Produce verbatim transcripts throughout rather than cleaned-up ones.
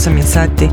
osam je sati.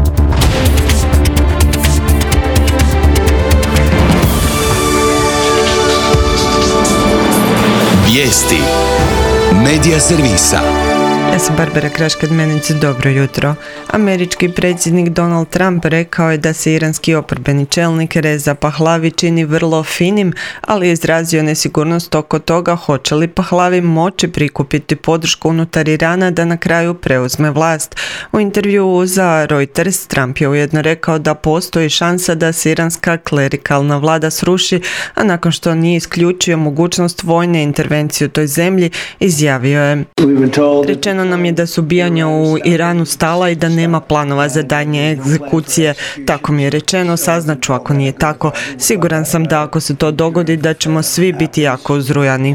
Vijesti Medija servisa. Ja sam Barbara Kraškad-Menic, dobro jutro. Američki predsjednik Donald Trump rekao je da se iranski oporbeni čelnik Reza Pahlavi čini vrlo finim, ali je izrazio nesigurnost oko toga hoće li Pahlavi moći prikupiti podršku unutar Irana da na kraju preuzme vlast. U intervjuu za Reuters Trump je ujedno rekao da postoji šansa da se iranska klerikalna vlada sruši, a nakon što nije isključio mogućnost vojne intervencije u toj zemlji, izjavio je: Rečeno nam je da su ubijanja u Iranu stala i da nema planova za daljnje egzekucije. Tako mi je rečeno, saznaću ako nije tako. Siguran sam da ako se to dogodi da ćemo svi biti jako uzrujani.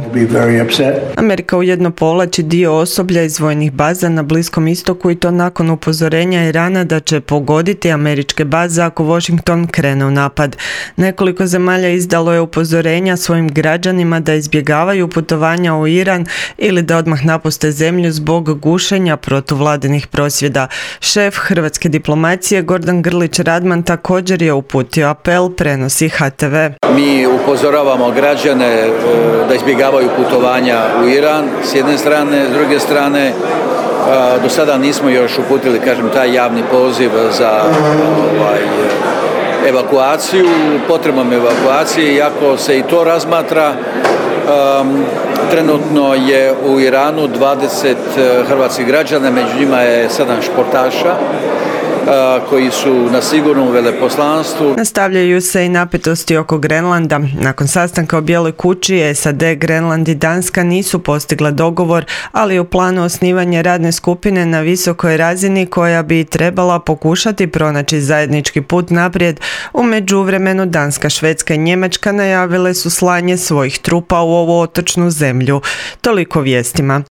Amerika ujedno povlači dio osoblja iz vojnih baza na Bliskom istoku i to nakon upozorenja Irana da će pogoditi američke baze ako Washington krene u napad. Nekoliko zemalja izdalo je upozorenja svojim građanima da izbjegavaju putovanja u Iran ili da odmah napuste zemlju zbog gušenja protuvladinih prosvjeda. Šef hrvatske diplomacije Gordan Grlić-Radman također je uputio apel, prenosi H T V. Mi upozoravamo građane da izbjegavaju putovanja u Iran s jedne strane, s druge strane do sada nismo još uputili, kažem, taj javni poziv za ovaj, evakuaciju, potrebom evakuacije, iako se i to razmatra. Um, trenutno je u Iranu dvadeset hrvatskih građana, među njima je sedam športaša uh, koji su na sigurnom veleposlanstvu. Nastavljaju se i napetosti oko Grenlanda. Nakon sastanka u Bijeloj kući, S A D, Grenland i Danska nisu postigla dogovor, ali je u planu osnivanje radne skupine na visokoj razini koja bi trebala pokušati pronaći zajednički put naprijed. U međuvremenu Danska, Švedska i Njemačka najavile su slanje svojih trupa u ovu otočnu zemlju. Toliko vijestima.